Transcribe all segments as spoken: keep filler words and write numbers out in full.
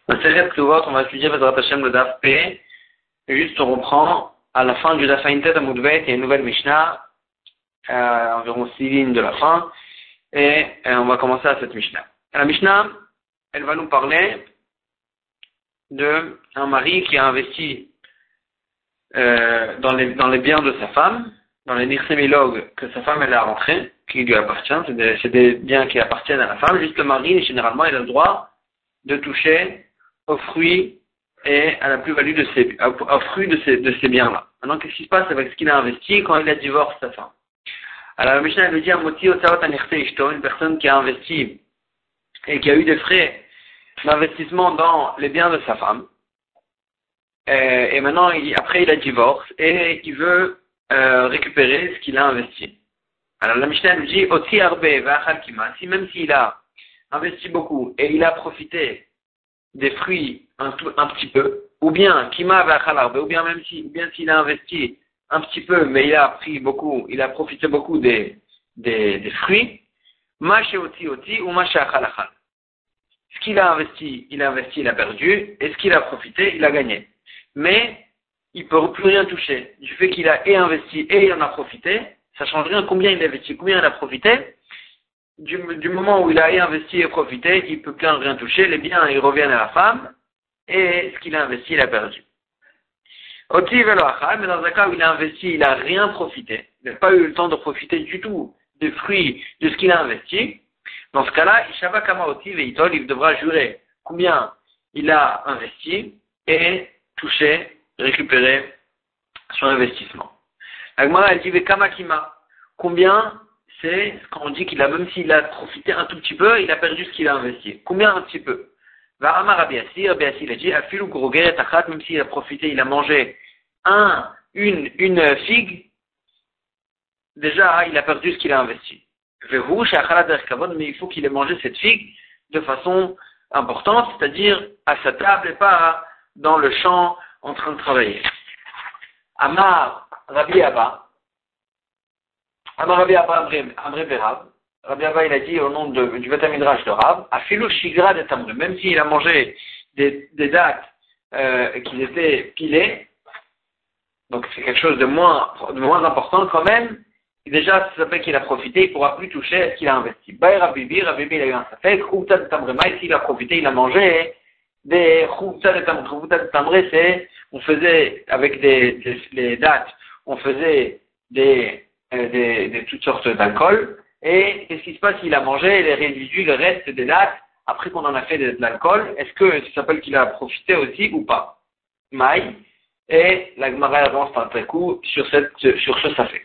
Dans Seret Ktuvot, on va étudier Bezrat Hashem le Daf P. Et juste on reprend à la fin du Daf Aintet à Moudbet, il y a une nouvelle Mishnah, euh, environ six lignes de la fin, et euh, on va commencer à cette Mishnah. La Mishnah, elle va nous parler de un mari qui a investi euh, dans, les, dans les biens de sa femme, dans les nixémilogues que sa femme elle a rentrés, qui lui appartiennent, c'est des, c'est des biens qui appartiennent à la femme. Juste le mari, généralement, il a le droit de toucher aux fruits et à la plus-value de ces, aux fruits de ces, de ces biens-là. Maintenant, qu'est-ce qui se passe avec ce qu'il a investi quand il a divorcé sa femme? Alors, la Mishnah lui dit, une personne qui a investi et qui a eu des frais d'investissement dans les biens de sa femme, et, et maintenant, il, après, il a divorcé et il veut euh, récupérer ce qu'il a investi. Alors, la Mishnah lui dit, Oti arbe v'achal kima, si même s'il a investi beaucoup et il a profité des fruits un, tout, un petit peu, ou bien kima v'achal arbe, ou bien même si, ou bien s'il a investi un petit peu, mais il a pris beaucoup, il a profité beaucoup des, des, des fruits, ma oti oti ou ma achal achal. Ce qu'il a investi, il a investi, il a perdu, et ce qu'il a profité, il a gagné. Mais, il ne peut plus rien toucher. Du fait qu'il a et investi et il en a profité, ça ne change rien combien il a investi, combien il a profité. Du, du moment où il a et investi et profité, il ne peut plus rien toucher. Les biens, ils reviennent à la femme, et ce qu'il a investi, il a perdu. Oti velo achal, mais dans un cas où il a investi, il n'a rien profité. Il n'a pas eu le temps de profiter du tout des fruits de ce qu'il a investi. Dans ce cas-là, Ishava Kama Oti Veitol, il devra jurer combien il a investi et toucher, récupérer son investissement. Agmara, elle dit Vekama Kima. Combien c'est quand on dit qu'il a, même s'il a profité un tout petit peu, il a perdu ce qu'il a investi. Combien un petit peu? Va Amar Rabiassi, Rabiassi il a dit Afilu Grogeret Achat, même s'il a profité, il a mangé un, une, une figue, déjà il a perdu ce qu'il a investi. Mais il faut qu'il ait mangé cette figue de façon importante, c'est-à-dire à sa table et pas dans le champ en train de travailler. Amar Rabbi Abba, Amar Rabbi Abba Amré Berav, Rabbi Abba il a dit au nom de, du Beth Midrash de Rav, Afilu Shigra de Tamre, même s'il a mangé des, des dattes euh, qui étaient pilées, donc c'est quelque chose de moins, de moins important quand même. Déjà, ça s'appelle qu'il a profité, il ne pourra plus toucher à ce qu'il a investi. Baï Rabibi, Rabibi, il a eu un safek, Khoubta de Tamrema, ici il a profité, il a mangé des Khoubta de Tamrema. Khoubta de Tamrema, c'est, on faisait, avec des, des les dates, on faisait des, euh, des, des toutes sortes d'alcool, et qu'est-ce qui se passe s'il a mangé les résidus, le reste des dates, après qu'on en a fait de, de l'alcool, est-ce que ça s'appelle qu'il a profité aussi ou pas? Maï, et la Gemara avance par un coup sur cette, sur ce safek.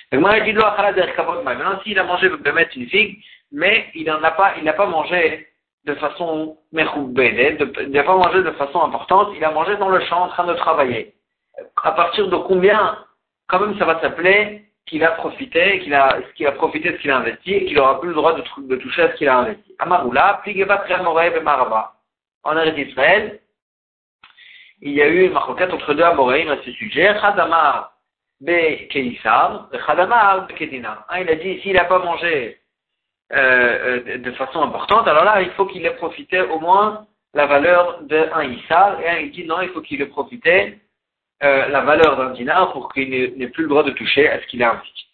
Maintenant, s'il a mangé de mettre une figue, mais il n'en a pas, il n'a pas mangé de façon mechoubede, il n'a pas mangé de façon importante, il a mangé dans le champ en train de travailler. À partir de combien, quand même, ça va s'appeler qu'il a profité, qu'il a, qu'il a profité de ce qu'il a investi et qu'il n'aura plus le droit de, de toucher à ce qu'il a investi. Amaroula, Pligeva Triamoré Bemaraba. En Eretz Israël, il y a eu une marquette entre deux Amoréim à ce sujet. Chadamar Be Keisar, Chadamar Be Kedina. Il a dit, s'il n'a pas mangé euh, de façon importante, alors là, il faut qu'il ait profité au moins la valeur d'un Issar. Et un, il dit, non, il faut qu'il ait profité euh, la valeur d'un dinar pour qu'il n'ait plus le droit de toucher à ce qu'il a investi.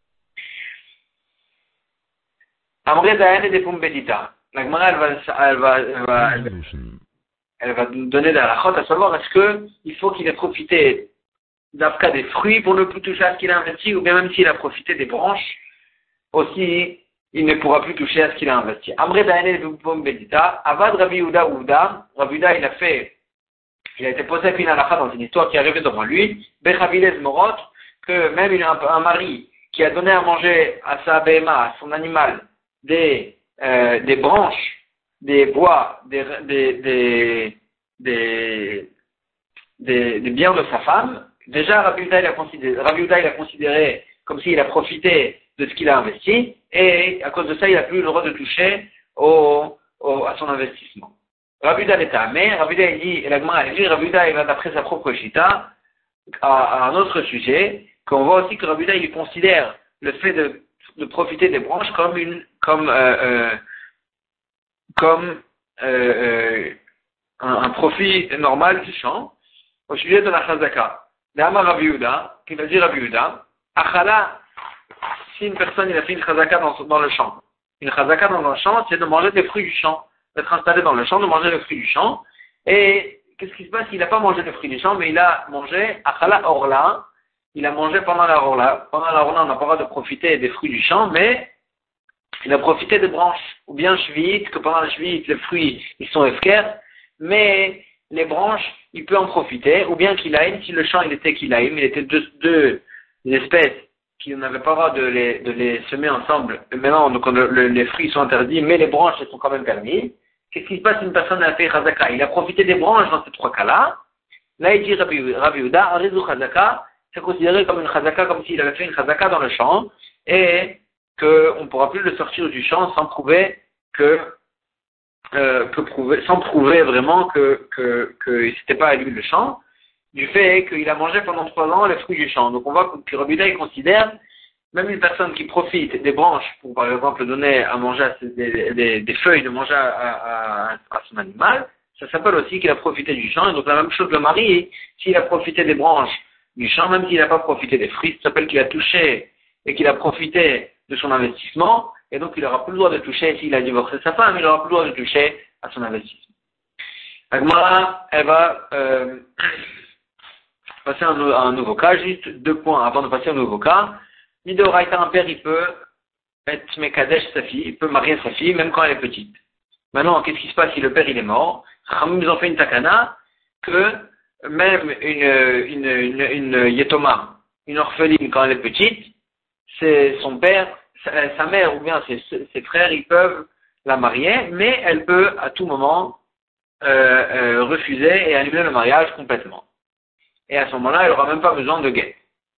Amré Dayan et des Pumbedita. La Gemara, elle va, elle va, elle va, elle va, elle va nous donner de la chute à savoir est-ce que il faut qu'il ait profité d'Afka des fruits pour ne plus toucher à ce qu'il a investi, ou bien même s'il a profité des branches, aussi, il ne pourra plus toucher à ce qu'il a investi. Amré Dayané Vupom Bedita, Avad Rabbi Yehuda Ouda, Rabbi Yehuda, il a fait, il a été posé à Pinalacha dans une histoire qui est arrivée devant lui, Bechavilez Morot, que même il a un, un mari qui a donné à manger à sa béma, à son animal, des, euh, des branches, des bois, des, des, des, des, des, des biens de sa femme. Déjà, Rabbi Yehuda, il a considéré, Rabbi Yehuda, il a considéré comme s'il a profité de ce qu'il a investi, et à cause de ça, il n'a plus le droit de toucher au, au, à son investissement. Rabbi Yehuda est amé, Rabbi Yehuda, il dit, et la Gemara, il dit, Rabbi Yehuda, il va d'après sa propre chita, à, à un autre sujet, qu'on voit aussi que Rabbi Yehuda, il considère le fait de, de profiter des branches comme une, comme, euh, euh, comme, euh, euh, un, un profit normal du champ, au sujet de la chazaka. D'Amar Rabbi Yehuda, qui va dire Rabbi Yehuda, Achala, si une personne il a fait une chazaka dans, dans le champ. Une chazaka dans le champ, c'est de manger des fruits du champ, d'être installé dans le champ, de manger les fruits du champ. Et qu'est-ce qui se passe? Il n'a pas mangé les fruits du champ, mais il a mangé Achala Orla. Il a mangé pendant la Orla. Pendant la Orla, on n'a pas le droit de profiter des fruits du champ, mais il a profité des branches. Ou bien Shvi'it, que pendant la Shvi'it, les fruits, ils sont efkers, mais les branches, il peut en profiter. Ou bien Kilaïm, si le champ il était Kilaïm, il était deux, deux espèces qui n'avaient pas le droit de les, de les semer ensemble. Et maintenant, donc, le, le, les fruits sont interdits, mais les branches, elles sont quand même permises. Qu'est-ce qui se passe si une personne a fait Chazaka? Il a profité des branches dans ces trois cas-là. Là, il dit Rabbi Yehuda, Arizu Chazaka, c'est considéré comme une Chazaka, comme s'il avait fait une Chazaka dans le champ, et qu'on ne pourra plus le sortir du champ sans prouver que, euh, que prouver, sans prouver vraiment que, que, que c'était pas à lui le champ, du fait qu'il a mangé pendant trois ans les fruits du champ. Donc on voit que Rabbi Yehuda, il considère même une personne qui profite des branches pour, par exemple, donner à manger à ses, des, des, des feuilles de manger à, à, à son animal, ça s'appelle aussi qu'il a profité du champ. Et donc la même chose le mari, s'il a profité des branches du champ, même s'il n'a pas profité des fruits, ça s'appelle qu'il a touché et qu'il a profité de son investissement, et donc il n'aura plus le droit de toucher, s'il a divorcé sa femme, il n'aura plus le droit de toucher à son investissement. Agmara, elle va euh, passer à un, à un nouveau cas, juste deux points avant de passer au nouveau cas. Midoraïta, un père, il peut être Mekadesh sa fille, il peut marier sa fille, même quand elle est petite. Maintenant, qu'est-ce qui se passe si le père il est mort? Ils ont fait une takana que même une, une, une, une yetoma, une orpheline quand elle est petite, c'est son père, sa, sa mère ou bien ses, ses frères, ils peuvent la marier, mais elle peut à tout moment euh, euh, refuser et annuler le mariage complètement. Et à ce moment-là, elle n'aura même pas besoin de guet.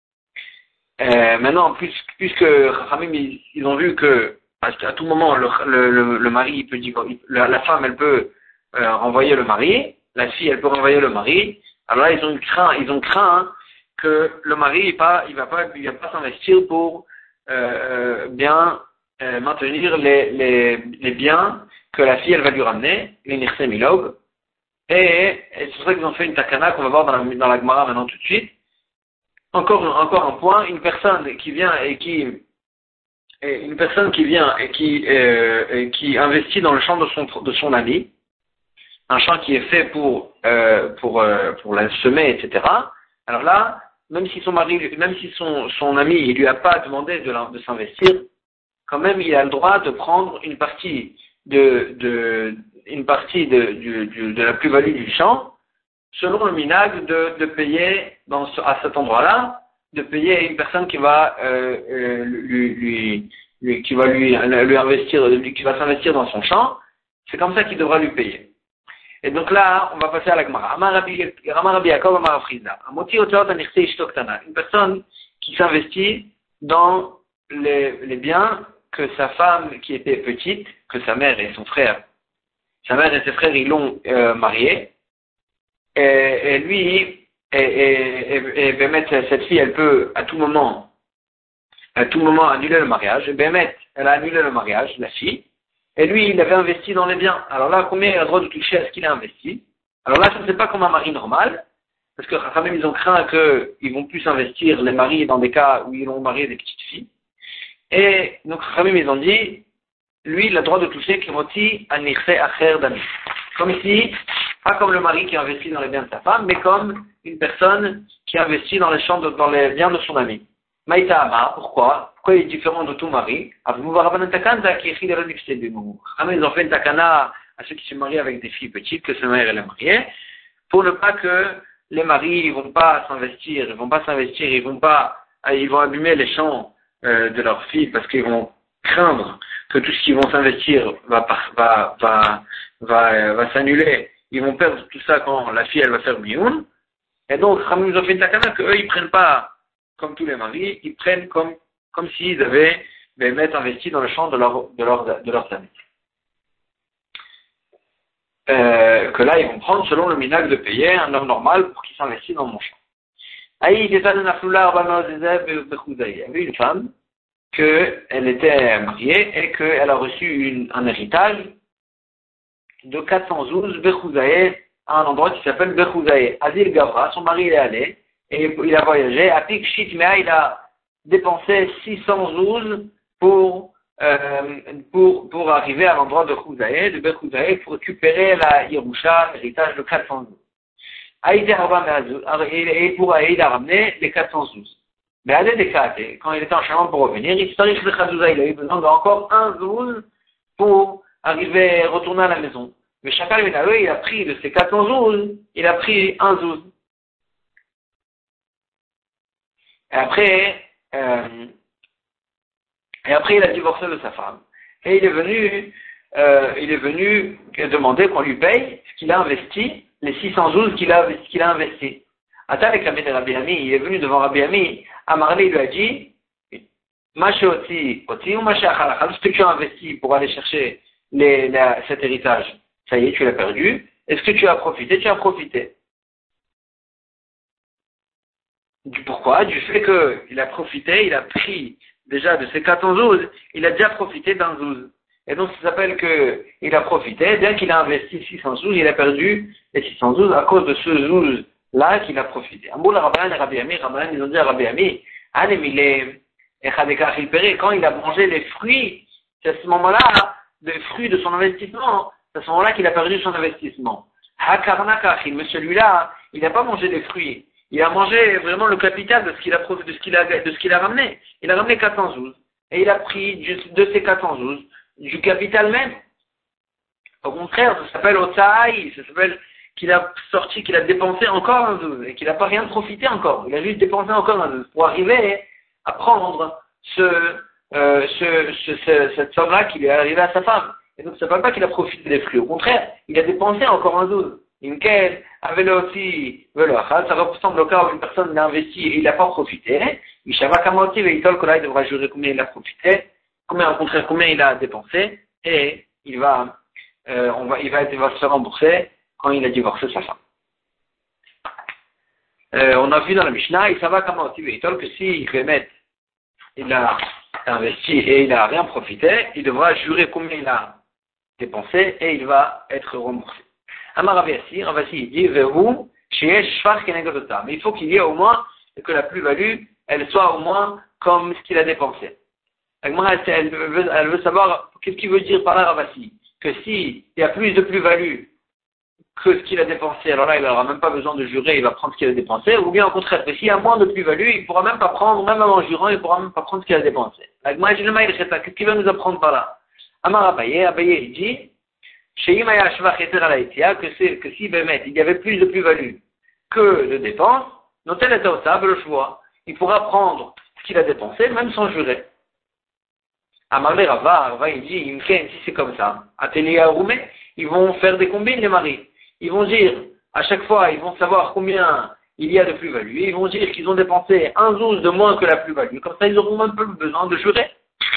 Euh, maintenant, plus, puisque Rachamim, ils, ils ont vu que à, à tout moment le, le, le, le mari il peut dire, la, la femme elle peut euh, renvoyer le mari, la fille elle peut renvoyer le mari. Alors là ils ont craint, ils ont craint hein, que le mari il, pas, il va pas, il va pas s'investir pour euh, bien euh, maintenir les, les, les biens que la fille elle va lui ramener, les nirse milog. Et, et c'est pour ça qu'ils ont fait une takana qu'on va voir dans la, dans la Gemara maintenant tout de suite. Encore, encore un point, une personne qui vient et qui, et une personne qui vient et qui, euh, et qui investit dans le champ de son, de son ami, un champ qui est fait pour, euh, pour, euh, pour la semer, et cetera. Alors là, même si son mari, même si son, son ami, il lui a pas demandé de, de s'investir, quand même, il a le droit de prendre une partie de, de, une partie de, du, du, de la plus-value du champ, selon le minag de, de payer dans ce, à cet endroit-là, de payer une personne qui va euh, euh, lui, lui, lui qui va lui, lui investir, qui va s'investir dans son champ. C'est comme ça qu'il devra lui payer. Et donc là, on va passer à la Gemara. Amar Rabbi Yaakov, Amar Afrizda. Une personne qui s'investit dans les, les biens que sa femme qui était petite, que sa mère et son frère, sa mère et ses frères ils l'ont euh, marié. Et, et lui, et, et, et, et Bémet, cette fille, elle peut à tout moment, à tout moment annuler le mariage. Et Bémet, elle a annulé le mariage, la fille. Et lui, il avait investi dans les biens. Alors là, combien il a le droit de toucher à ce qu'il a investi? Alors là, ça ne c'est pas comme un mari normal, parce que quand même, ils ont craint qu'ils vont plus investir les maris dans des cas où ils vont marier des petites filles. Et donc, quand même, ils ont dit, lui, il a le droit de toucher Kiroti Anirse Acher Dami. Comme ici, pas comme le mari qui investit dans les biens de sa femme, mais comme une personne qui investit dans les champs de, dans les biens de son ami. Maïta Ama, pourquoi? Pourquoi il est différent de tout mari? Ah, ils ont fait une takana à ceux qui se marient avec des filles petites, que sa mère elle est mariée, pour ne pas que les maris, ils vont pas s'investir, ils vont pas s'investir, ils vont pas, ils vont abîmer les champs euh, de leurs filles parce qu'ils vont craindre que tout ce qu'ils vont s'investir va, va, va, va, va s'annuler. Ils vont perdre tout ça quand la fille elle va faire mioun. Et donc, Ramim nous ont fait une takana qu'eux ils prennent pas comme tous les maris, ils prennent comme, comme s'ils avaient ben, investi dans le champ de, leur, de, leur, de leurs amis. Euh, que là, ils vont prendre selon le minag de payer un homme normal pour qu'il s'investisse dans mon champ. Aïe, il y avait une femme qu'elle était mariée et qu'elle a reçu une, un héritage de quatre cent douze Bechouzaïe à un endroit qui s'appelle Bechouzaï. Adil Gavra, son mari il est allé, et il a voyagé. À Pik Shitmea, il a dépensé six cents zouz pour, euh, pour, pour arriver à l'endroit de Chouzaï, de Bechouzaï, pour récupérer la Yerusha, l'héritage de quatre cents zouz. Et pour il a ramené les quatre cents zouz. Mais à des cas, quand il était en chemin pour revenir, il il a eu besoin d'encore un zouz pour arriver, retourner à la maison. Mais chacun, il a pris de ses quatre cents zouz, il a pris un zouz. Et après, euh, et après, il a divorcé de sa femme. Et il est venu, euh, il est venu demander qu'on lui paye ce qu'il a investi, les six cents zouz qu'il a, qu'il a investi. Attends, avec la de Rabbi Ami, il est venu devant Rabbi Ami, Amarlé lui a dit, Maché oti, oti ou maché achalachal, ce que tu as investi pour aller chercher les, la, cet héritage, ça y est, tu l'as perdu. Est-ce que tu as profité? Tu as profité. Du pourquoi? Du fait qu'il a profité, il a pris déjà de ses quatre cents zouz, il a déjà profité d'un zouz. Et donc ça s'appelle que il a profité, bien qu'il a investi six cents zouz, il a perdu les six cents zouz à cause de ce zouz là qu'il a profité. Amboul Rabban et Rabbi Ami, Rabban ils ont dit à Rabbi Ami, Anem il est quand il a mangé les fruits, c'est à ce moment-là, les fruits de son investissement, c'est à ce moment-là qu'il a perdu son investissement. Hakarnakachil, mais celui-là, il n'a pas mangé les fruits. Il a mangé vraiment le capital de ce qu'il a, de ce qu'il a, de ce qu'il a ramené. Il a ramené quatre cents zouz. Et il a pris de ces quatre cents zouz, du capital même. Au contraire, ça s'appelle Otsaï, ça s'appelle qu'il a sorti, qu'il a dépensé encore un zouz, et qu'il n'a pas rien profité encore. Il a juste dépensé encore un zouz pour arriver à prendre ce, euh, ce, ce, ce, cette somme-là qui lui est arrivée à sa femme. Et donc, ça ne veut pas qu'il a profité des fruits. Au contraire, il a dépensé encore un zouz. Inkel avait le aussi, ça ressemble au cas où une personne a investi et il n'a pas profité. Ishava Kamoti et Itol Kola, il devra jurer combien il a profité, combien, au contraire, combien il a dépensé, et il va, euh, on va, il va, il va se rembourser quand il a divorcé sa femme. Euh, on a vu dans la Mishnah, Ishava Kamoti et Itol que si Rémet, il a investi et il n'a rien profité, il devra jurer combien il a dépensé et il va être remboursé. Amar Ravasi, Ravasi il dit, Vehu, Sheyesh Shfar Kenegodota. Mais il faut qu'il y ait au moins, que la plus-value, elle soit au moins comme ce qu'il a dépensé. Elle veut, elle veut savoir, qu'est-ce qu'il veut dire par là, Ravasi? Que s'il y a plus de plus-value que ce qu'il a dépensé, alors là, il n'aura même pas besoin de jurer, il va prendre ce qu'il a dépensé, ou bien au contraire, que s'il y a moins de plus-value, il ne pourra même pas prendre, même en jurant, il ne pourra même pas prendre ce qu'il a dépensé. Qu'est-ce qu'il va nous apprendre par là? Amar Abaye, Abaye, il dit, que c'est, que si Bémet, il y avait plus de plus-value que de dépenses, notel est au sable le choix. Il pourra prendre ce qu'il a dépensé, même sans jurer. Amarle Rava, Rava, il dit, Imken, si c'est comme ça, Atelier à Roumé, ils vont faire des combines, les maris. Ils vont dire, à chaque fois, ils vont savoir combien il y a de plus-value. Ils vont dire qu'ils ont dépensé un zouz de moins que la plus-value. Comme ça, ils auront même pas besoin de jurer.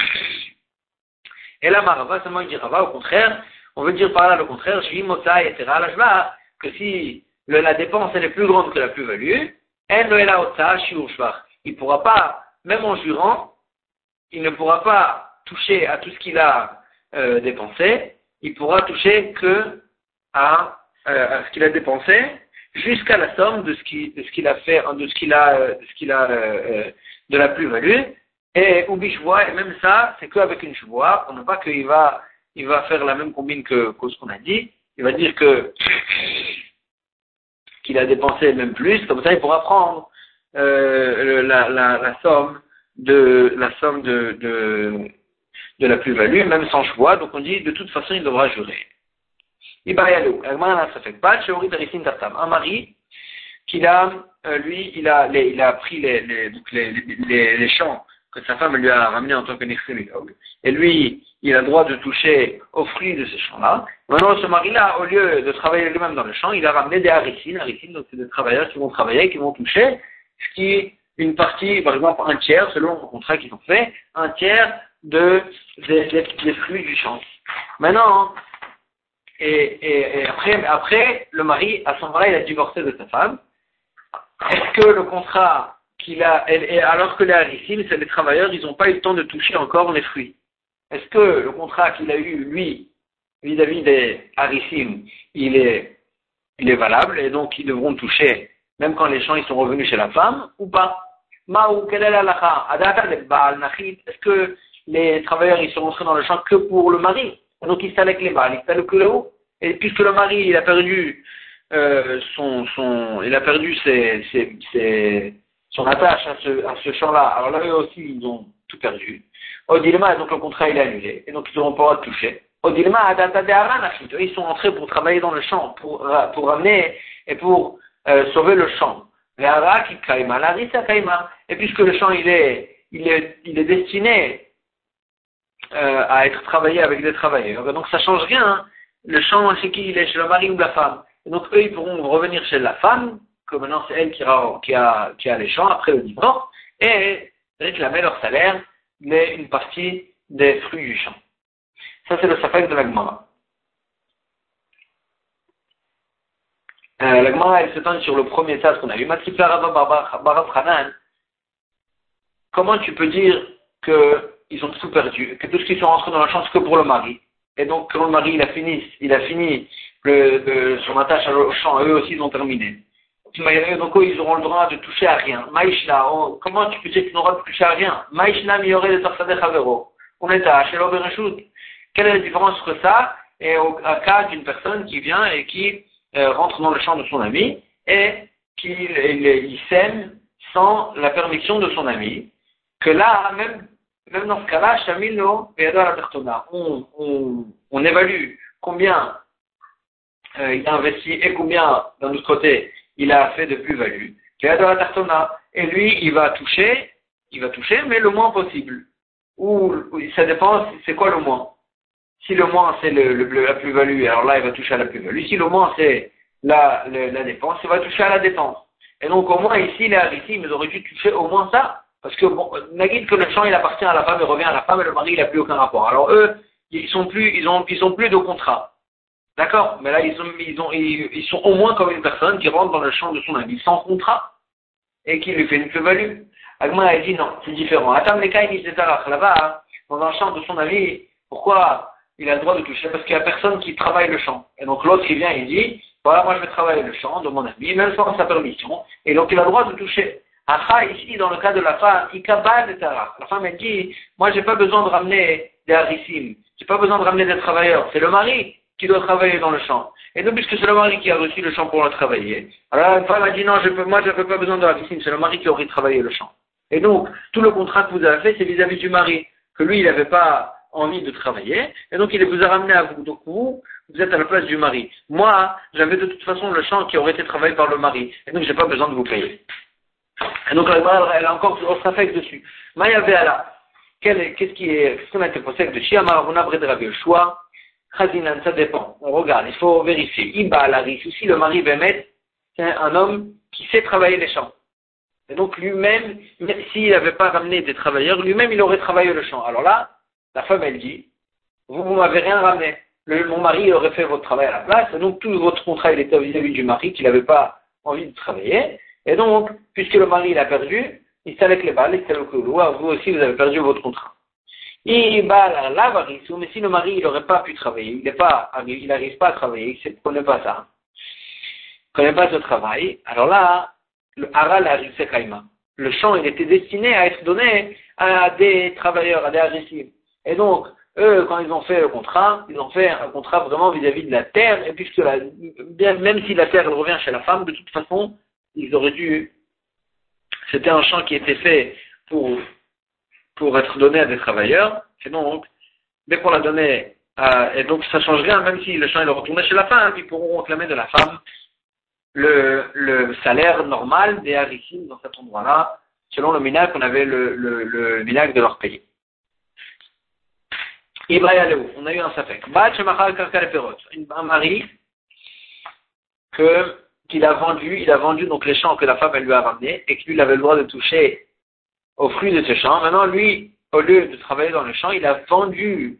Et là, Rava, seulement il dit Rava, au contraire, on veut dire par là le contraire, que si le, la dépense elle est plus grande que la plus-value, il ne pourra pas, même en jurant, il ne pourra pas toucher à tout ce qu'il a euh, dépensé, il pourra toucher que à, euh, à ce qu'il a dépensé jusqu'à la somme de ce qu'il, de ce qu'il a fait, de ce qu'il a, de ce qu'il a euh, de la plus-value. Et Ubi Shvoa, et même ça, c'est qu'avec une Shvoa, on n'a pas qu'il va il va faire la même combine que, que ce qu'on a dit. Il va dire que qu'il a dépensé même plus, comme ça il pourra prendre euh, la, la, la somme de la somme de, de, de la plus-value, même sans choix. Donc on dit de toute façon il devra jurer. Un mari qu'il a, euh, lui, il a, les, il a pris les, les, les, les, les champs que sa femme lui a ramenés en tant que nexémilog. Et lui, il a le droit de toucher aux fruits de ces champs-là. Maintenant, ce mari-là, au lieu de travailler lui-même dans le champ, il a ramené des harissines. Harissines, donc c'est des travailleurs qui vont travailler, qui vont toucher ce qui est une partie, par exemple, un tiers, selon le contrat qu'ils ont fait, un tiers de, des, des, des fruits du champ. Maintenant, et, et, et après, après, le mari, à ce moment-là, il a divorcé de sa femme. Est-ce que le contrat qu'il a, et alors que les harissines, c'est les travailleurs, ils n'ont pas eu le temps de toucher encore les fruits. Est-ce que le contrat qu'il a eu, lui, vis-à-vis des harissines, il est, il est valable, et donc ils devront toucher, même quand les champs ils sont revenus chez la femme, ou pas. Maou, quelle est la lacha? Adata de Baal, Nachit, est-ce que les travailleurs ils sont rentrés dans le champ que pour le mari? Donc ils s'allent avec les Baal, ils s'allent que là-haut. Et puisque le mari il a perdu euh, son, son, il a perdu ses, ses, ses, son attache à ce, à ce champ-là, alors là eux aussi ils ont tout perdu. Odilma, donc le contrat il est annulé, et donc ils n'auront pas le droit de toucher. Odilma, Adata de Haran, Nachit, ils sont entrés pour travailler dans le champ, pour, pour ramener et pour euh, sauver le champ. Et puisque le champ il est, il est, il est destiné euh, à être travaillé avec des travailleurs, donc ça change rien. Hein. Le champ chez qui il est, chez le mari ou la femme. Et donc eux ils pourront revenir chez la femme, que maintenant c'est elle qui a, qui a, qui a les champs après le divorce, et réclamer leur salaire, mais une partie des fruits du champ. Ça c'est le safek de la Gemara. Euh, la Gemara, elle se tente sur le premier tas qu'on a eu. Matripla Rabba Barav Hanan. Comment tu peux dire qu'ils ont tout perdu, que tout ce qu'ils sont rentrés dans la chambre, c'est que pour le mari? Et donc, quand le mari, il a fini, il a fini le, de, son attache au champ, eux aussi, ils ont terminé. Donc, eux, ils auront le droit de toucher à rien. Maïshna, oh, comment tu peux dire qu'ils n'auront pas de toucher à rien? Maïshna, miyoré de Tarsadeh Havero. On est à Shelo Bereshut. Quelle est la différence entre ça et au cas d'une personne qui vient et qui Euh, rentre dans le champ de son ami et qu'il il, il sème sans la permission de son ami, que là, même, même dans ce cas-là, Shamilo et Adar Abertona, on, on, on évalue combien euh, il a investi et combien, d'un autre côté, il a fait de plus-value, et lui, il va toucher, il va toucher, mais le moins possible. Ou, ça dépend, c'est quoi le moins? Si le moins c'est le, le, la plus-value, alors là il va toucher à la plus-value. Si le moins c'est la, la, la dépense, il va toucher à la dépense. Et donc au moins ici, les Harissim, ils auraient dû toucher au moins ça. Parce que bon, Nagid que le champ il appartient à la femme et revient à la femme et le mari il n'a plus aucun rapport. Alors eux, ils sont plus, ils ont, ils sont plus de contrat. D'accord? Mais là ils sont, ils ont, ils, ils sont au moins comme une personne qui rentre dans le champ de son ami sans contrat et qui lui fait une plus-value. Agma a dit non, c'est différent. Atam Lekaï Nisdetarach, là-bas, dans un champ de son ami, pourquoi il a le droit de toucher? Parce qu'il n'y a personne qui travaille le champ. Et donc l'autre qui vient, il dit, voilà, moi je vais travailler le champ de mon ami, même sans sa permission. Et donc il a le droit de toucher. Acha, ici, dans le cas de la femme, Ikabal et Tarach. La femme, elle dit, moi j'ai pas besoin de ramener des harissim. J'ai pas besoin de ramener des travailleurs. C'est le mari qui doit travailler dans le champ. Et donc, puisque c'est le mari qui a reçu le champ pour le travailler, alors la femme a dit, non, je peux, moi je n'ai pas besoin de harissim, c'est le mari qui aurait travaillé le champ. Et donc, tout le contrat que vous avez fait, c'est vis-à-vis du mari, que lui, il n'avait pas envie de travailler, et donc il vous a ramené à vous. Donc vous, vous êtes à la place du mari. Moi, j'avais de toute façon le champ qui aurait été travaillé par le mari, et donc j'ai pas besoin de vous payer. Et donc elle a encore du rafek dessus. Maïavé là, qu'est-ce qui est, qu'est-ce qu'on a été posé de Chiamar, on a bré de Rabbi Yoshua, Chazinan, ça dépend. On regarde, il faut vérifier. Iba Alaris, aussi le mari Bémet, c'est un homme qui sait travailler les champs. Et donc lui-même, s'il n'avait pas ramené des travailleurs, lui-même il aurait travaillé le champ. Alors là, la femme elle dit, vous, vous m'avez rien ramené. Le, mon mari il aurait fait votre travail à la place, et donc tout votre contrat il était vis-à-vis du mari qui n'avait pas envie de travailler. Et donc, puisque le mari il a perdu, il s'est avec les balles, il s'est avec le loup, vous aussi vous avez perdu votre contrat. Il va la varissou, mais si le mari il n'aurait pas pu travailler, il n'est pas, il n'arrive pas à travailler, il ne connaît pas ça, il ne connaît pas ce travail, alors là, le haral a kaima. Le champ il était destiné à être donné à des travailleurs, à des harissim. Et donc, eux, quand ils ont fait le contrat, ils ont fait un contrat vraiment vis-à-vis de la terre, et puisque la, bien, même si la terre elle revient chez la femme, de toute façon, ils auraient dû, c'était un champ qui était fait pour, pour être donné à des travailleurs, et donc, dès qu'on l'a donné, à, et donc ça change rien, même si le champ il est retourné chez la femme, ils pourront réclamer de la femme le, le salaire normal des harissim dans cet endroit-là, selon le minag qu'on avait le, le, le minag de leur pays. Ibrahim, on a eu un safek. Un mari que, qu'il a vendu, il a vendu donc les champs que la femme elle lui a ramenés et que lui il avait le droit de toucher aux fruits de ce champ. Maintenant lui, au lieu de travailler dans le champ, il a vendu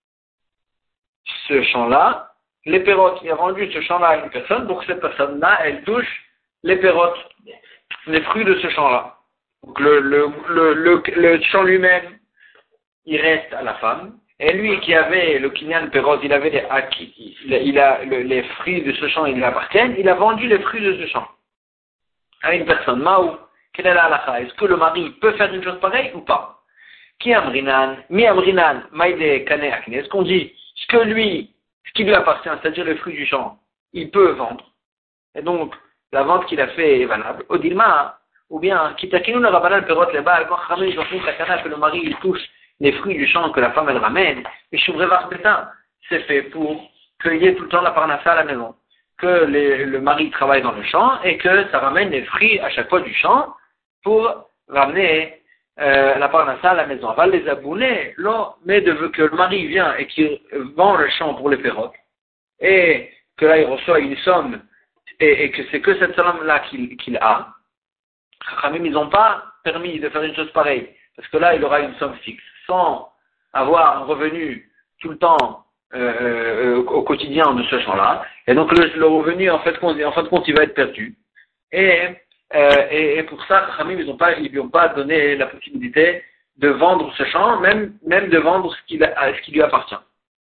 ce champ-là, les pérotes. Il a vendu ce champ-là à une personne, donc cette personne-là, elle touche les pérotes, les fruits de ce champ-là. Donc le, le, le, le, le champ lui-même, il reste à la femme. Et lui qui avait le Kinyan Perot, il avait les, il, il a le, les fruits de ce champ, il lui appartiennent, il a vendu les fruits de ce champ à une personne. Maou, quelle est la halakha? Est-ce que le mari peut faire une chose pareille ou pas? Qui amrinan, mi amrinan, maïde kane akne. Est-ce qu'on dit ce que lui, ce qui lui appartient, c'est-à-dire les fruits du champ, il peut vendre. Et donc, la vente qu'il a fait est valable. Odilma, ou bien, kitakinu le rabanan perot les balles, quand Khamil, ils ont fait sakana que le mari, il touche les fruits du champ que la femme, elle ramène. Et Shumrevar Betin, c'est fait pour qu'il y ait tout le temps la parnassa à la maison. Que les, le mari travaille dans le champ et que ça ramène les fruits à chaque fois du champ pour ramener Euh, la parnassa à la maison. Va les abouner, là, mais de que le mari vient et qu'il vend le champ pour les perroques, et que là il reçoit une somme, et, et que c'est que cette somme-là qu'il, qu'il a, Khamim, ils n'ont pas permis de faire une chose pareille, parce que là il aura une somme fixe, sans avoir un revenu tout le temps euh, euh, au quotidien de ce champ-là, et donc le, le revenu en fait, en fin de compte il va être perdu, et Euh, et, et pour ça, Khamim, ils n'ont pas, ils lui ont pas donné la possibilité de vendre ce champ, même, même de vendre ce qui, ce qui lui appartient.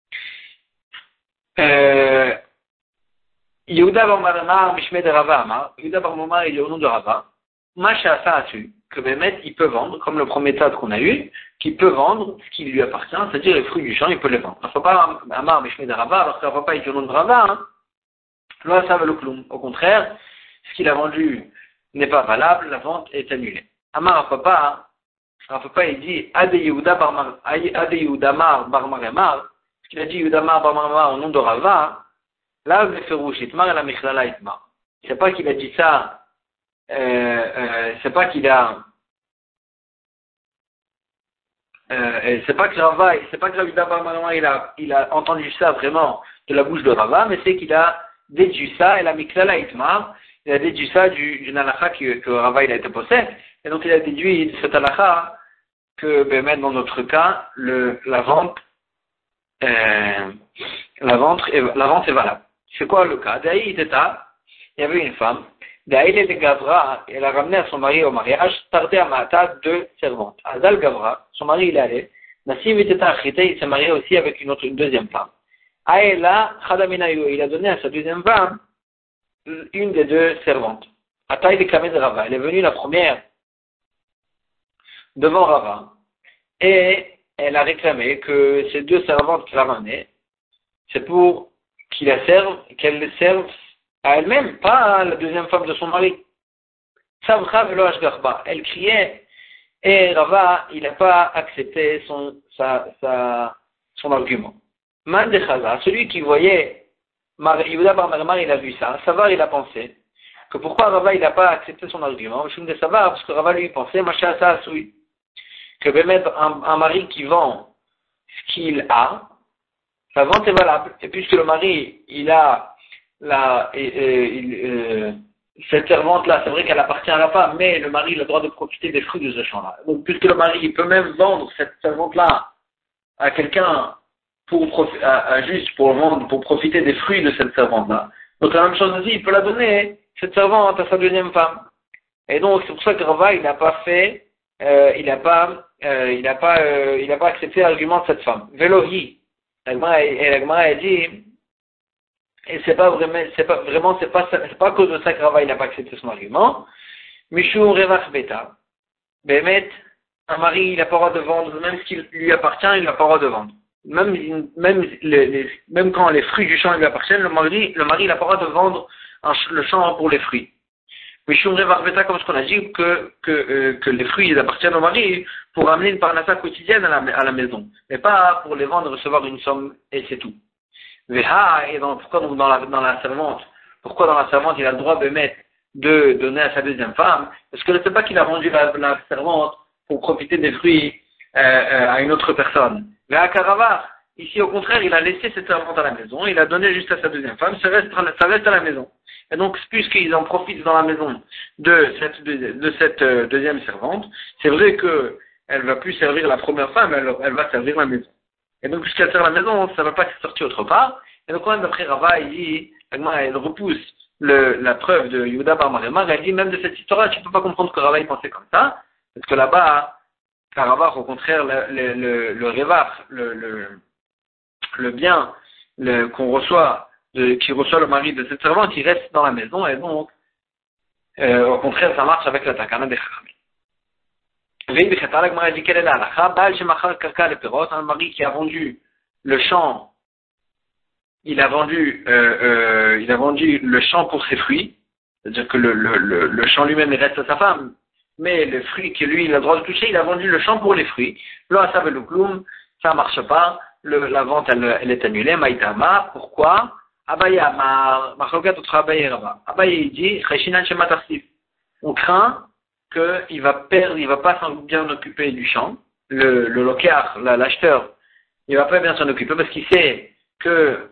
Euh, Yehuda bar Mamar, Mishme de Rava Amar, Yehuda bar Mamar, il est au nom de Rava. Macha ça a su, que Bémet, il peut vendre, comme le premier tas qu'on a eu, qu'il peut vendre ce qui lui appartient, c'est-à-dire les fruits du champ, il peut les vendre. Alors, pas Amar, Mishme de Rava, alors que Rava pas est au nom de Rava, hein. Là, ça va le clown. Au contraire, ce qu'il a vendu n'est pas valable, la vente est annulée. Amar Papa, Papa il dit Ade Yehuda bar Ade Yehuda Mar bar Maremar, ce qu'il a dit Yehuda Mar bar Maremar au nom de Rava, là le Ferouch Itmar et la Michlala Itmar. C'est pas qu'il a dit ça, euh, euh, c'est pas qu'il a, euh, c'est pas que Rava, c'est pas que Yehuda bar Maremar il a, il a entendu ça vraiment de la bouche de Rava, mais c'est qu'il a déduit ça et la Michlala Itmar. Il a déduit ça du, du halakha que, que Rava il a été possède, et donc il a déduit de cet halakha que, ben, même dans notre cas, le, la vente, euh, la vente, est, la vente est valable. C'est quoi le cas? D'ailleurs, il y avait une femme, d'ailleurs, elle Gavra, elle a ramené à son mari au mariage, tardé à Mata deux servantes. Azal Gavra, son mari il est allé, Nassim Iteta Achite, il s'est marié aussi avec une autre, une deuxième femme. Aïla Khadaminayu, il a donné à sa deuxième femme une des deux servantes. Ataï de Kamé de Rava. Elle est venue la première devant Rava et elle a réclamé que ces deux servantes qu'elle a ramenées, c'est pour qu'il la serve, qu'elle les serve à elle-même, pas à la deuxième femme de son mari. Elle criait et Rava, il n'a pas accepté son, sa, sa, son argument. Man de Chaza, celui qui voyait Yehuda bar Maremar, il a vu ça. Savar, il a pensé que pourquoi Rava, il n'a pas accepté son argument. Je me dis Savar, parce que Rava lui pensait, Macha ça soui, que peut-être un, un mari qui vend ce qu'il a, sa vente est valable. Et puisque le mari, il a la, et, et, il, euh, cette servante-là, c'est vrai qu'elle appartient à la femme, mais le mari il a le droit de profiter des fruits de ce champ-là. Donc, puisque le mari, il peut même vendre cette servante-là à quelqu'un pour à, à juste pour vendre, pour profiter des fruits de cette servante-là. Donc la même chose aussi, il peut la donner, cette servante, à sa deuxième femme. Et donc c'est pour ça que Rava, il n'a pas fait, euh, il n'a pas, euh, il n'a pas, euh, il n'a pas accepté l'argument de cette femme. Velohi, et la Gemara a dit, et c'est pas vraiment, c'est pas vraiment, c'est pas, c'est pas à cause de ça que Rava, il n'a pas accepté son argument. Mishum revach beta, Bémet, un mari, il n'a pas le droit de vendre, même ce qui lui appartient, il n'a pas le droit de vendre. Même, même, les, les, même quand les fruits du champ lui appartiennent, le mari, le mari, il n'a pas le droit de vendre un, le champ pour les fruits. Mais Shumre Varveta, comme ce qu'on a dit, que, que, euh, que les fruits, ils appartiennent au mari pour amener une parnassa quotidienne à la, à la maison. Mais pas pour les vendre, recevoir une somme, et c'est tout. Veha, et dans, pourquoi donc dans la, dans la servante, pourquoi dans la servante, il a le droit de mettre, de donner à sa deuxième femme? Parce que ne sait pas qu'il a vendu la, la servante pour profiter des fruits, euh, euh, à une autre personne. Mais à Karava, ici au contraire, il a laissé cette servante à la maison, il a donné juste à sa deuxième femme, ça reste, ça reste à la maison. Et donc, puisqu'ils en profitent dans la maison de cette, de, de cette euh, deuxième servante, c'est vrai que elle va plus servir la première femme, elle, elle va servir la maison. Et donc, puisqu'elle sert la maison, ça ne va pas être sorti autre part. Et donc, quand d'après Rava, il dit, elle repousse le, la preuve de Yehuda bar Maremar, elle dit, même de cette histoire-là, tu ne peux pas comprendre que Rava, il pensait comme ça, parce que là-bas, Rava, au contraire, le, le, le, le Révar, le, le, le bien le, qu'on reçoit, de, qui reçoit le mari de cette servante, il reste dans la maison, et donc, euh, au contraire, ça marche avec la takana des Chachamim. Quelle est la halakha? Un mari qui a vendu le champ, il a vendu, euh, euh, il a vendu le champ pour ses fruits, c'est-à-dire que le, le, le, le champ lui-même il reste à sa femme, mais le fruit que lui il a le droit de toucher, il a vendu le champ pour les fruits. Là, ça veut le gloum, ça marche pas, le, la vente elle, elle est annulée, maïtama, pourquoi? Abaye Amar, Machlokat outre Abaye Rabba. Abaye il dit, Cheshinan Shema Tarsif. On craint qu'il va perdre, il va pas s'en bien occuper du champ. Le, le locar, l'acheteur, il va pas bien s'en occuper parce qu'il sait que,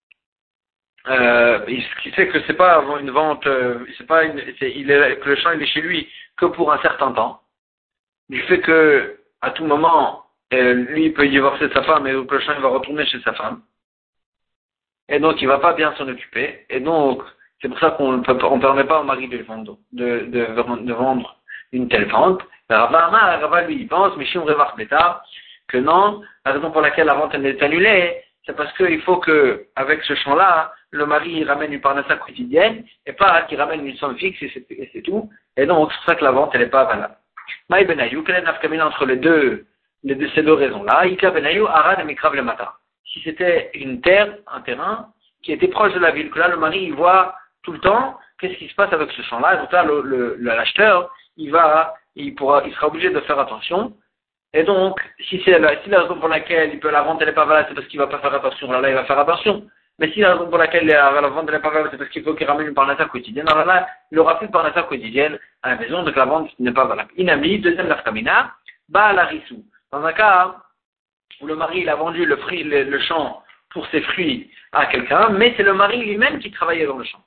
euh, il sait que c'est pas une vente, euh, c'est pas une, c'est, il est, que le champ il est chez lui que pour un certain temps. Du fait que, à tout moment, euh, lui il peut divorcer de sa femme et le champ il va retourner chez sa femme. Et donc, il va pas bien s'en occuper. Et donc, c'est pour ça qu'on ne permet pas au mari de vendre, de, de, de vendre une telle vente. Rabba Amar, Rabba lui, il pense, mais si on remarque plus tard, que non, la raison pour laquelle la vente elle est annulée, c'est parce qu'il faut que, avec ce champ-là, le mari il ramène une parnassa quotidienne, et pas qu'il ramène une somme fixe, et c'est, et c'est tout. Et donc, c'est pour ça que la vente, elle n'est pas valable. Maï Benayou, quelle est la nafkamina entre les deux, les deux, ces deux raisons-là? Ika Benayou, Arad et Mikrav le matin. Si c'était une terre, un terrain, qui était proche de la ville, que là, le mari, il voit tout le temps, qu'est-ce qui se passe avec ce champ-là, et donc là, le, le, l'acheteur, il va, il pourra, il sera obligé de faire attention, et donc, si c'est la, si la raison pour laquelle il peut la vente, elle n'est pas valable, c'est parce qu'il va pas faire attention, là, là, il va faire attention, mais si la raison pour laquelle la, la vente, elle n'est pas valable, c'est parce qu'il faut qu'il ramène une parnassa quotidienne, alors là, il aura plus de parnassa quotidienne à la maison, donc la vente n'est pas valable. Inami, deuxième nafkamina, ba la rissou. Dans un cas, où le mari il a vendu le, fruit, le, le champ pour ses fruits à quelqu'un, mais c'est le mari lui-même qui travaillait dans le champ.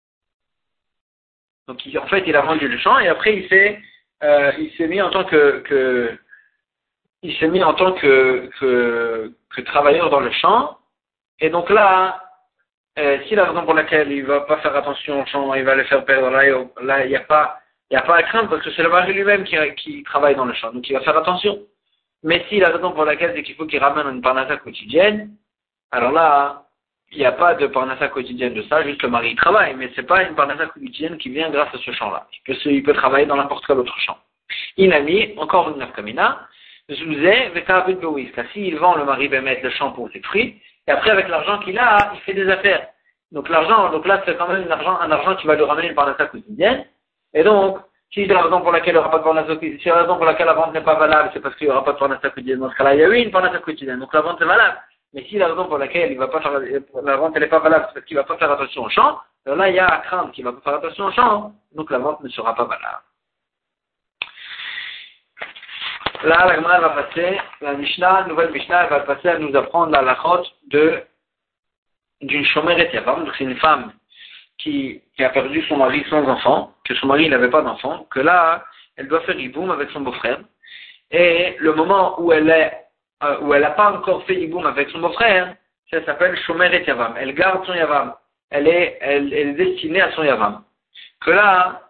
Donc il, en fait, il a vendu le champ et après il s'est, euh, il s'est mis en tant que, que il s'est mis en tant que, que, que travailleur dans le champ. Et donc là, euh, si la raison pour laquelle il va pas faire attention au champ, il va le faire perdre, là, là il n'y a pas, il n'y a pas à craindre parce que c'est le mari lui-même qui, qui travaille dans le champ, donc il va faire attention. Mais si la raison pour laquelle c'est qu'il faut qu'il ramène une parnassa quotidienne, alors là, il n'y a pas de parnassa quotidienne de ça, juste le mari travaille, mais c'est pas une parnassa quotidienne qui vient grâce à ce champ-là. Il peut, il peut travailler dans n'importe quel autre champ. Inami, encore une nafkamina, Zouzé, Vekabit Bewiska. S'il vend le mari va mettre le champ pour ses fruits, et après avec l'argent qu'il a, il fait des affaires. Donc l'argent, donc là c'est quand même un argent, un argent qui va lui ramener une parnassa quotidienne, et donc, si la raison pour laquelle il n'y aura pas de parnassa quotidienne, si la raison pour laquelle la vente n'est pas valable, c'est parce qu'il n'y aura pas de parnassa quotidienne, dans ce cas-là, il y a eu une parnassa quotidienne, donc la vente est valable. Mais si la raison pour laquelle il va pas faire, la vente elle n'est pas valable, c'est parce qu'il va pas faire attention au champ, alors là il y a à craindre qu'il va pas faire attention au champ, donc la vente ne sera pas valable. Là, la Gemara va passer, la Mishnah, nouvelle Mishnah, elle va passer à nous apprendre la lachot de, d'une Shomeret Yavam, donc c'est une femme qui, qui a perdu son mari sans enfant, que son mari n'avait pas d'enfant, que là, elle doit faire Iboum avec son beau-frère, et le moment où elle est Euh, où elle n'a pas encore fait Iboum avec son beau-frère, ça s'appelle Shomeret Yavam. Elle garde son Yavam. Elle est, elle, elle est destinée à son Yavam. Que là,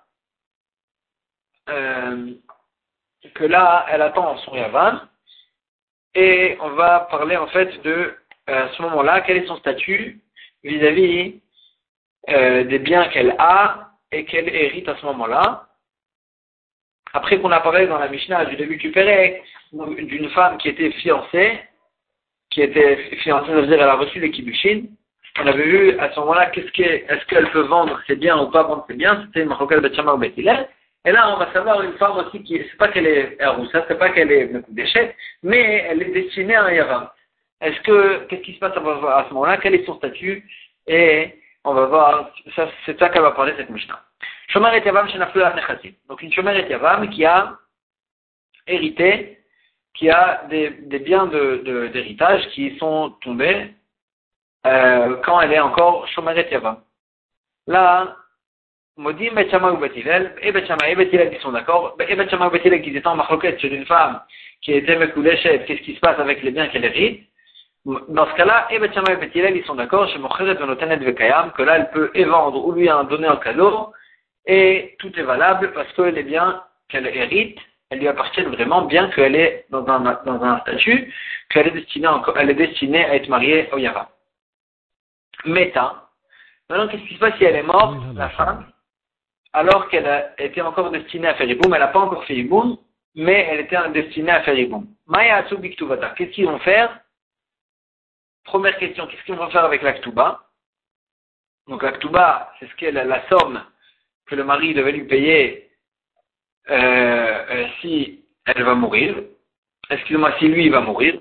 euh, que là, elle attend son Yavam. Et on va parler en fait de, euh, à ce moment-là, quel est son statut vis-à-vis euh, des biens qu'elle a et qu'elle hérite à ce moment-là. Après qu'on a parlé dans la Mishnah du début du Pérec, d'une femme qui était fiancée, qui était fiancée, ça veut dire elle a reçu les kiddushin, on avait vu à ce moment-là qu'est-ce qu'est, est-ce qu'elle peut vendre ses biens ou pas vendre ses biens, c'était Machloket Bet Shammai ou Bet Hillel. Et là on va savoir une femme aussi qui, c'est pas qu'elle est Aroussa, c'est pas qu'elle est déchet, mais elle est destinée à un Yavam. Est-ce que, qu'est-ce qui se passe à ce moment-là, quel est son statut, et on va voir, ça, c'est ça qu'elle va parler cette Mishnah. Shomeret Yavam Shenaflu Al Nechasim. Donc une Shomeret Yavam qui a hérité, qui a des, des biens de, de, d'héritage qui sont tombés euh, quand elle est encore Shomeret Yavam. Là, Modim Bet Shammai ou Bet Hillel, et Bet Shammai et Bet Hillel qui sont d'accord, et Bet Shammai ou Bet Hillel qui étaient en machloket sur une femme qui était Mekoudeshet, qu'est-ce qui se passe avec les biens qu'elle hérite. Dans ce cas-là, et Bet Shammai et Bet Hillel ils sont d'accord, chez Mocheret Venotenet Vekayam, que là elle peut et vendre ou lui en donner en cadeau, et tout est valable parce que les biens qu'elle hérite, elles lui appartiennent vraiment, bien qu'elle est dans un, dans un statut, qu'elle est destinée, encore, elle est destinée à être mariée au Yavam. Meta. Maintenant, qu'est-ce qui se passe si elle est morte, la femme, alors qu'elle a été encore destinée à faire Iboum, elle n'a pas encore fait Iboum, mais elle était destinée à faire Iboum. Maya Atsu Biktuvata. Qu'est-ce qu'ils vont faire? Première question, qu'est-ce qu'ils vont faire avec la Ktuba? Donc la Ktuba, c'est ce qu'est la, la somme que le mari devait lui payer euh, euh, si elle va mourir. Excusez-moi, si lui il va mourir.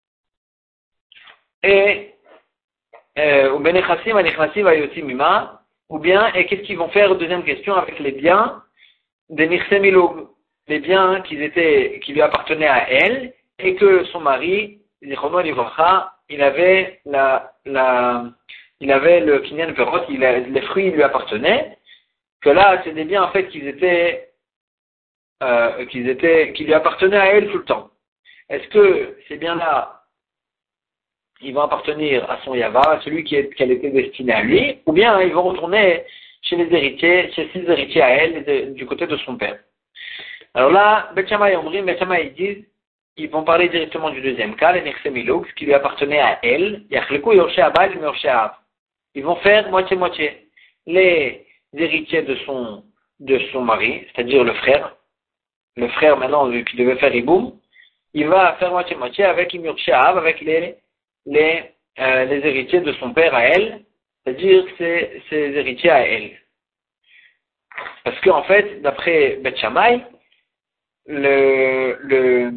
Et euh, ou benechassim anechassim vayotzim mima. Ou bien, et qu'est-ce qu'ils vont faire, deuxième question, avec les biens des Nirsemilog, les biens qui étaient, qui lui appartenaient à elle, et que son mari, il avait la, la, il avait le kinyan verot, il a, les fruits lui appartenaient, que là, c'est des biens, en fait, qui étaient, euh, qui étaient, qui lui appartenaient à elle tout le temps. Est-ce que ces biens-là, ils vont appartenir à son Yava, à celui qui est, qu'elle était destinée à lui, ou bien ils vont retourner chez les héritiers, chez ses héritiers à elle, de, du côté de son père. Alors là, Bet Shammai et Omrim, Bet Shammai, ils disent, ils vont parler directement du deuxième cas, les Nechsemilog, ce qui lui appartenait à elle, Yachleku Yorshé Abal et Yorshé Ab. Ils vont faire moitié-moitié. Les héritiers de son, de son mari, c'est-à-dire le frère, le frère maintenant, qui devait faire Iboum, il va faire moitié-moitié avec Yorshé Ab, avec les Les, euh, les héritiers de son père à elle, c'est-à-dire ses, ses héritiers à elle. Parce qu'en fait, d'après Bet Shammai, le, le,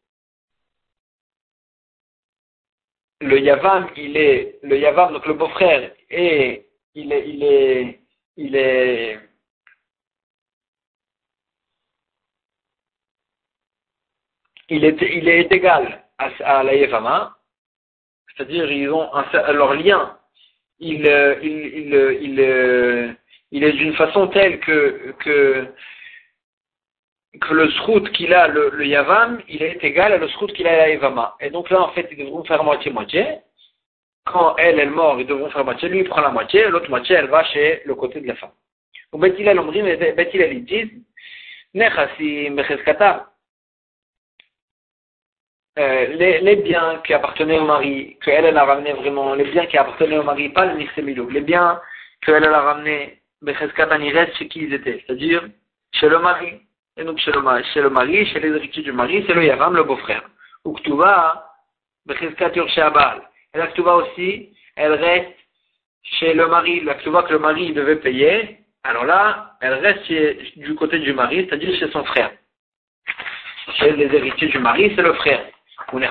le Yavam, il est, le Yavam, donc le beau-frère, et il est, il est, il est, il est, il est égal à, à la Yavama. C'est-à-dire, ils ont un, leur lien, il, il, il, il, il est d'une façon telle que, que, que le srout qu'il a, le, le Yavam, il est égal à le srout qu'il a à la Yavama. Et donc là, en fait, ils devront faire moitié-moitié. Quand elle, elle mort, ils devront faire moitié. Lui, il prend la moitié, l'autre moitié, elle va chez le côté de la femme. Au Betila l'Omrim, Betila ils disent, Nechassim Becheskata. Euh, les, les biens qui appartenaient au mari, qu'elle elle a ramené vraiment, les biens qui appartenaient au mari, pas le Nixemilou, les biens qu'elle elle a ramené, Becheskatan, ils restent chez qui ils étaient, c'est-à-dire chez le mari. Et donc chez le, chez le mari, chez les héritiers du mari, c'est le Yavam, le beau-frère. Ou Ktuva, Becheskat Yorshé Abal. Et la Ktuva aussi, elle reste chez le mari, la Ktuva que le mari devait payer, alors là, elle reste chez, du côté du mari, c'est-à-dire chez son frère. Chez les héritiers du mari, c'est le frère. Et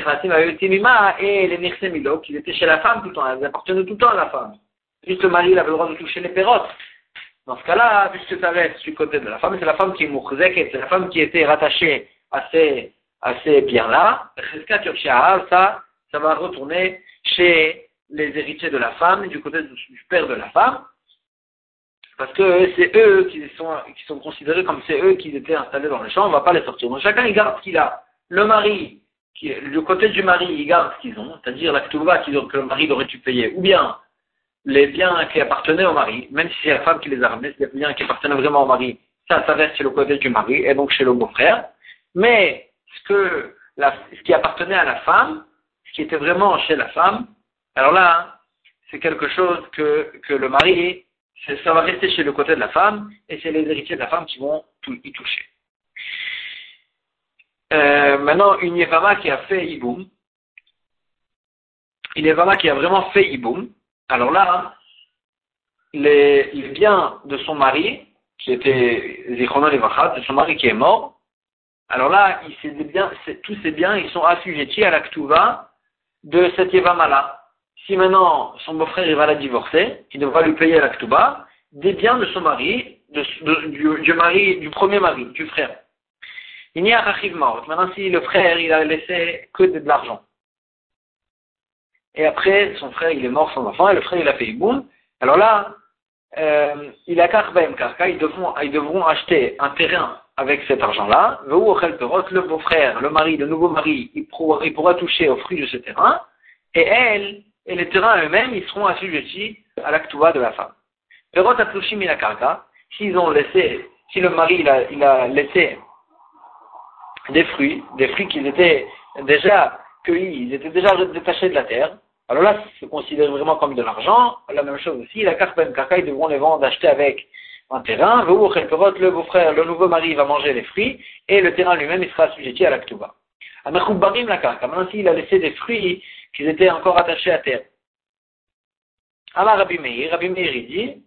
les Nirsemilog, qui étaient chez la femme tout le temps, elles appartenaient tout le temps à la femme. Juste le mari, il avait le droit de toucher les pérottes. Dans ce cas-là, puisque ça reste du côté de la femme, c'est la femme qui est moukhzek, c'est la femme qui était rattachée à ces, à ces biens-là. Ça, ça va retourner chez les héritiers de la femme, du côté du père de la femme. Parce que c'est eux qui sont, qui sont considérés comme c'est eux qui étaient installés dans le champ, on ne va pas les sortir. Donc chacun, il garde ce qu'il a. Le mari, qui, du côté du mari, il garde ce qu'ils ont, c'est-à-dire la ketouba que le mari aurait dû payer, ou bien les biens qui appartenaient au mari, même si c'est la femme qui les a ramenés, c'est les biens qui appartenaient vraiment au mari, ça, ça reste chez le côté du mari, et donc chez le beau-frère. Mais ce, que la, ce qui appartenait à la femme, ce qui était vraiment chez la femme, alors là, c'est quelque chose que, que le mari, ça va rester chez le côté de la femme, et c'est les héritiers de la femme qui vont tout, y toucher. Euh, maintenant, une Yevama qui a fait Iboum, une Yevama qui a vraiment fait Iboum, alors là, les, les biens de son mari, qui était Zichrono Levachat, de son mari qui est mort, alors là, il, c'est des biens, c'est, tous ces biens, ils sont assujettis à la Ktuva de cette Yevama-là. Si maintenant son beau-frère il va la divorcer, il devra lui payer la Ktuba, des biens de son mari, de, de, du, du mari, du premier mari, du frère. Il n'y a Rachiv Maot. Maintenant, si le frère, il a laissé que de, de l'argent. Et après, son frère, il est mort sans enfant, et le frère, il a fait Iboum. Alors là, euh, il a Karbaim Karka, ils devront, ils devront acheter un terrain avec cet argent-là. Le beau-frère, le mari, le nouveau mari, il pourra, il pourra toucher aux fruits de ce terrain. Et elle, et les terrains eux-mêmes, ils seront assujettis à l'actua de la femme. Perot Atlushim Minakarka, s'ils ont laissé, si le mari, il a, il a laissé des fruits, des fruits qui étaient déjà cueillis, ils étaient déjà détachés de la terre, alors là, c'est considéré vraiment comme de l'argent. La même chose aussi, la carte ben kaka, ils devront les vendre, acheter avec un terrain. Le beau-frère, le nouveau mari va manger les fruits, et le terrain lui-même, il sera assujetti à la ktuba. Barim la carte, maintenant s'il a laissé des fruits qui étaient encore attachés à terre. Alors Rabbi Meir, Rabbi Meir, il dit,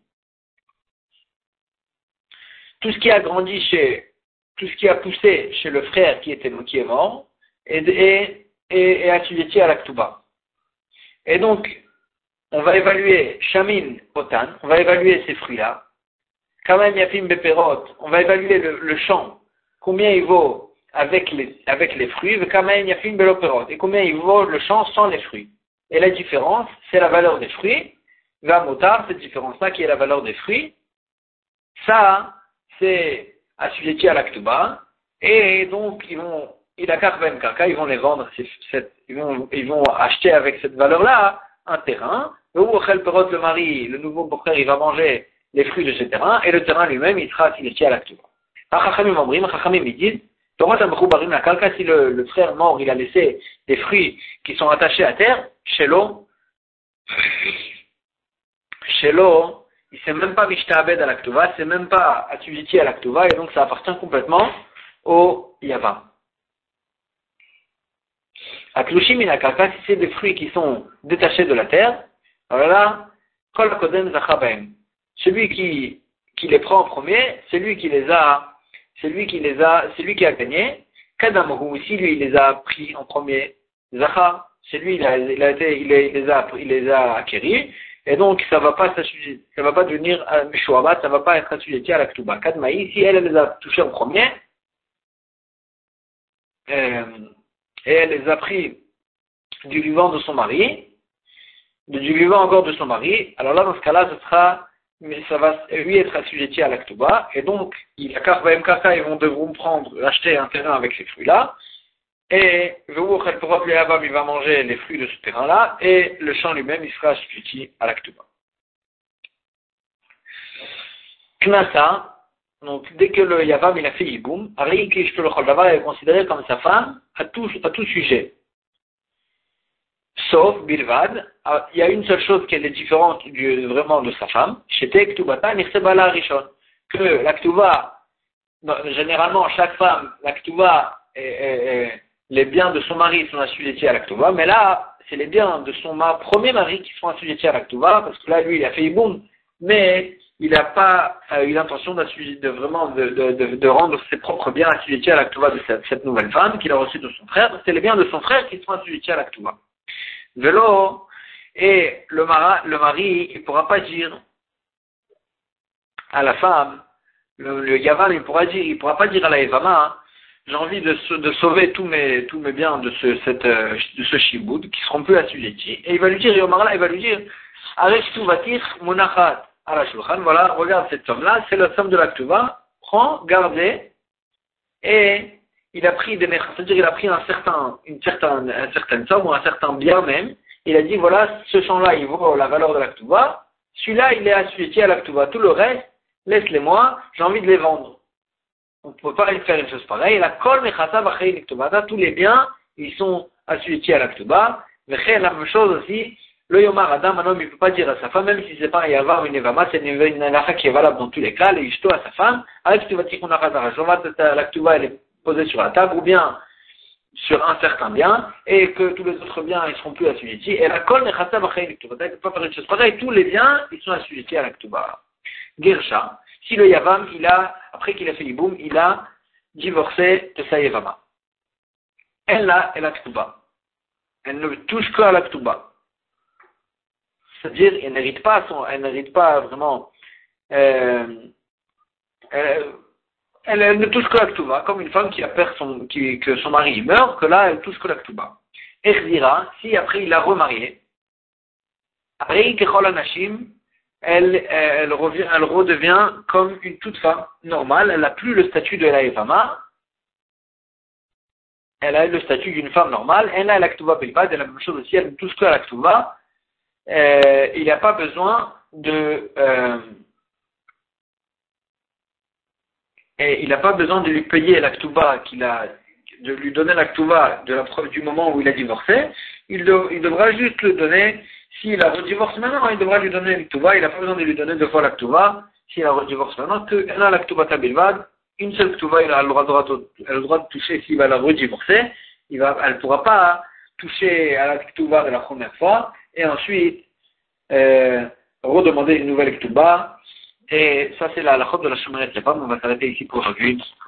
tout ce qui a grandi chez, tout ce qui a poussé chez le frère qui était, qui est mort, est, est, est, est assujetti à la ktuba. Et donc, on va évaluer Shamin Potan, on va évaluer ces fruits-là. Kamen Yafim Beperot, on va évaluer le, le champ, combien il vaut avec les, avec les fruits, Kamen Yafim Beloperot, et combien il vaut le champ sans les fruits. Et la différence, c'est la valeur des fruits. Va Motar, cette différence-là qui est la valeur des fruits. Ça, c'est assujetti à l'Aktuba, et donc ils vont, il a Ben Kaka, ils vont les vendre, cette, ils, vont, ils vont acheter avec cette valeur-là un terrain. Le Ouachel Perot, le mari, le nouveau beau-frère, il va manger les fruits de ce terrain, et le terrain lui-même, il sera assujetti à l'Aktuba. Achachamim Amrim, Achachamim ils disent, si le, le frère mort, il a laissé des fruits qui sont attachés à terre, chez l'eau, chez l'eau, il ne s'est même pas mishtabed à l'Aktuba, c'est même pas assujetti à l'Aktuba, et donc ça appartient complètement au Yava. Aklushim inakarka, si c'est des fruits qui sont détachés de la terre, alors là, kol kodem zachabaim. Celui qui, qui les prend en premier, c'est lui qui les a, c'est lui qui les a, c'est lui qui a gagné. Kadamhu, si lui il les a pris en premier, zacha, c'est lui il a, il a été, il les a, il les a acquéris. Et donc, ça va pas s'assujetter, ça va pas devenir un mishuabat, ça va pas être assujetti à la ktuba. Kadmaï, si elle, elle les a touchés en premier, euh, et elle les a pris du vivant de son mari, du vivant encore de son mari, alors là, dans ce cas-là, ce sera, mais ça va lui être assujetti à la ktuba, et donc, il y a Karbaem Kaka, ils vont devront prendre, acheter un terrain avec ces fruits-là, et il va manger les fruits de ce terrain-là, et le champ lui-même, il sera assujetti à la ktuba. Knasa, donc dès que le Yavam il a fait Yiboum, il est considéré comme sa femme à tout, à tout sujet. Sauf Bilvad, il y a une seule chose qui est différente du, vraiment de sa femme, c'était Ktubata Nirsebala Rishon, que la Ktuba, généralement chaque femme, la Ktuba est, est, est les biens de son mari sont assujettis à la Ktuba, mais là, c'est les biens de son premier mari qui sont assujettis à la Ktuba, parce que là, lui, il a fait Yiboum, mais il n'a pas euh, eu l'intention de vraiment de, de, de, de rendre ses propres biens assujettis à la Ktuba de cette, cette nouvelle femme qu'il a reçue de son frère. C'est les biens de son frère qui sont assujettis à la Ktuba. Vélo, et le, mara, le mari, il ne pourra pas dire à la femme, le, le Yavam, il pourra dire, il pourra pas dire à la Evama, hein, j'ai envie de, de sauver tous mes, tous mes biens de ce, cette, de ce shiboud, qui seront plus assujettis. Et il va lui dire, Yomarla, il va lui dire, Arech tu vatir monachat à la shulchan, voilà, regarde cette somme-là, c'est la somme de la ktuva, prends, gardez, et il a pris des mechas, c'est-à-dire il a pris un certain, une certaine, une certaine somme, ou un certain bien même, il a dit, voilà, ce champ-là, il vaut la valeur de la ktuva, celui-là, il est assujetti à la ktuva, tout le reste, laisse-les-moi, j'ai envie de les vendre. On ne peut pas faire une chose pareille. La kol mechasa b'chei l'ktubata, tous les biens, ils sont assujettis à la ktuba. V'chei, la même chose aussi, le yomar adam, un homme, il ne peut pas dire à sa femme, même si c'est pas un yavar ou une evama, c'est une halacha qui est valable dans tous les cas, les ishto à sa femme, avec ktubati qu'on a chazara. La ktuba, elle est posée sur la table, ou bien sur un certain bien, et que tous les autres biens, ils ne seront plus assujettis. Et la kol mechasa b'chei l'ktubata, il ne peut pas faire une chose pareille. Tous les biens, ils sont assujettis à la ktuba. Gersha. Si le Yavam, il a, après qu'il a fait l'Iboum, il a divorcé de sa Yavama. Elle là, elle a Ktuba. Elle ne touche que à la Ktuba. C'est-à-dire, elle n'hérite pas, son, elle n'hérite pas vraiment, euh, elle, elle, elle ne touche que la Ktuba, comme une femme qui a peur son, qui, que son mari meurt, que là, elle touche que la Ktuba. Erdira, si après il a remarié, Arei Kechol Anashim, Elle, elle, revient, elle redevient comme une toute femme normale, elle n'a plus le statut de la Evama, elle a le statut d'une femme normale, elle a l'Aktuba Bilbad, elle a la même chose aussi, elle a tout ce que l'Aktuba, euh, il n'y a pas besoin de, euh, et il n'a pas besoin de lui payer l'Aktuba qu'il a, de lui donner la Ktuva de la preuve du moment où il a divorcé, il, de, il devra juste le donner, s'il a redivorcé maintenant, il devra lui donner la Ktuva, il n'a pas besoin de lui donner deux fois la Ktuva, s'il a redivorcé maintenant, qu'il a la Ktuva Tabilvad, une seule Ktuva, il a le droit, de, elle a le droit de toucher s'il va la redivorcer, il va, elle ne pourra pas toucher à la Ktuva de la première fois, et ensuite, euh, redemander une nouvelle Ktuva, et ça c'est la halachot de la Shomeret Levav. On va s'arrêter ici pour aujourd'hui.